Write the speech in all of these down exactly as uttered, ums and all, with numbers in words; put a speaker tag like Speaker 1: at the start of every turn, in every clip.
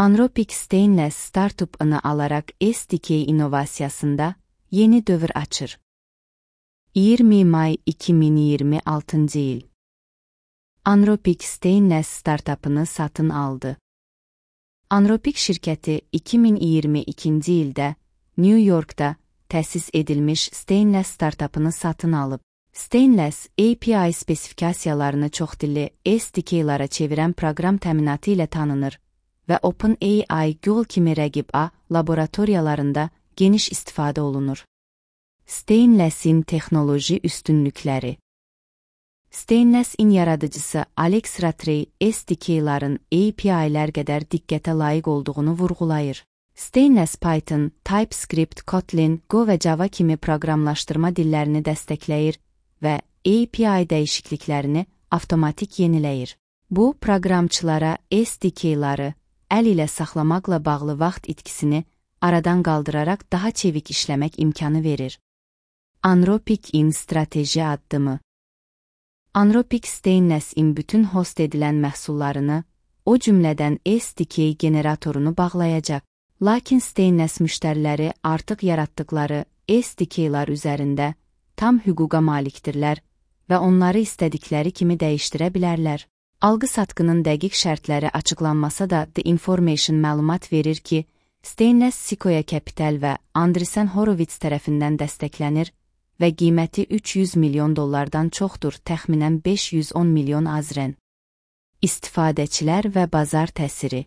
Speaker 1: Anthropic Stainless startup'ını alarak S D K inovasiyasında yeni dövr açır. iyirmi may iki min iyirmi altıncı yıl. Anthropic Stainless startup'ını satın aldı. Anthropic şirketi iki min iyirmi ikinci ildə New York'da təsis edilmiş Stainless startup'ını satın alıp, Stainless A P I spesifikasiyalarını çoxdilli S D K'lara çevirən proqram təminatı ilə tanınır və OpenAI, Google kimi rəqib A laboratoriyalarında geniş istifadə olunur. Stainless'in texnoloji üstünlükləri. Stainless'in yaradıcısı Alex Rattray, S D K'ların A P I'lər qədər diqqətə layiq olduğunu vurğulayır. Stainless Python, TypeScript, Kotlin, Go və Java kimi proqramlaşdırma dillərini dəstəkləyir və A P I dəyişikliklərini avtomatik yeniləyir. Bu, proqramçılara S D K'ları əl ilə saxlamaqla bağlı vaxt itkisini aradan qaldıraraq daha çevik işləmək imkanı verir. Anthropic'in strateji addımı. Anthropic Stainless'in bütün host edilən məhsullarını, o cümlədən S D K generatorunu bağlayacaq. Lakin Stainless müştəriləri artıq yaratdıqları S D K'lar üzərində tam hüquqa malikdirlər və onları istədikləri kimi dəyişdirə bilərlər. Alqı-satqının dəqiq şərtləri açıqlanmasa da The Information məlumat verir ki, Stainless Sequoia Capital və Andreessen Horowitz tərəfindən dəstəklənir və qiyməti üç yüz milyon dollardan çoxdur, təxminən beş yüz on milyon azren. İstifadəçilər və bazar təsiri.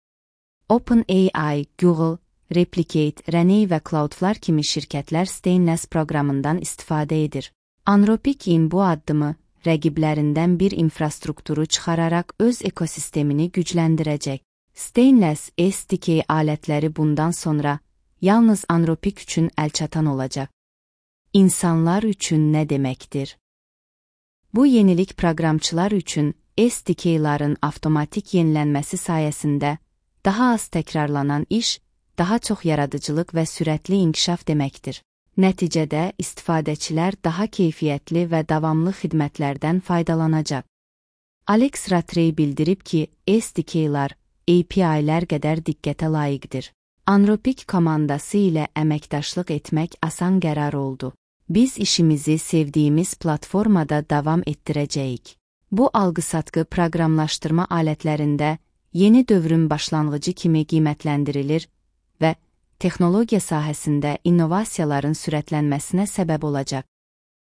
Speaker 1: OpenAI, Google, Replicate, Rene və Cloudflare kimi şirkətlər Stainless proqramından istifadə edir. Anthropic'in bu addımı rəqiblərindən bir infrastrukturu çıxararaq öz ekosistemini gücləndirəcək. Stainless S D K alətləri bundan sonra yalnız Anthropic üçün əlçatan olacaq. İnsanlar üçün nə deməkdir? Bu yenilik proqramçılar üçün S D K'ların avtomatik yenilənməsi sayəsində daha az təkrarlanan iş, daha çox yaradıcılıq və sürətli inkişaf deməkdir. Nəticədə istifadəçilər daha keyfiyyətli və davamlı xidmətlərdən faydalanacaq. Alex Rattray bildirib ki, S D K'lar A P I'lər qədər diqqətə layiqdir. Anthropic komandası ilə əməkdaşlıq etmək asan qərar oldu. Biz işimizi sevdiyimiz platformada davam etdirəcəyik. Bu alqı-satqı proqramlaşdırma alətlərində yeni dövrün başlanğıcı kimi qiymətləndirilir və texnologiya sahəsində innovasiyaların sürətlənməsinə səbəb olacaq.